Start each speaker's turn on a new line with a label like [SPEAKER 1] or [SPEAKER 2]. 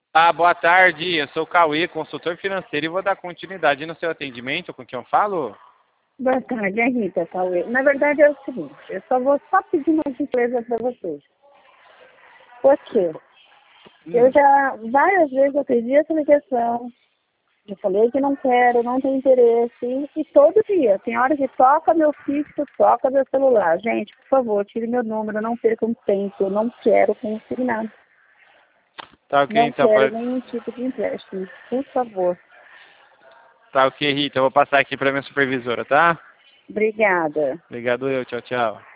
[SPEAKER 1] Ah, boa tarde, eu sou o Cauê, consultor financeiro, e vou dar continuidade no seu atendimento. Com quem eu falo?
[SPEAKER 2] Boa tarde, é Rita, Cauê. Na verdade é o seguinte, eu só pedir uma gentileza para vocês. Por quê? Eu já, várias vezes eu pedi essa ligação, eu falei que não quero, não tenho interesse, e todo dia, tem hora que toca meu fixo, toca meu celular. Gente, por favor, tire meu número, não percam tempo, eu não quero consignado.
[SPEAKER 1] Tá ok,
[SPEAKER 2] Não
[SPEAKER 1] então.
[SPEAKER 2] quero nenhum tipo de empréstimo, por favor.
[SPEAKER 1] Tá ok, Rita, eu vou passar aqui pra minha supervisora, tá?
[SPEAKER 2] Obrigada.
[SPEAKER 1] Obrigado eu, tchau, tchau.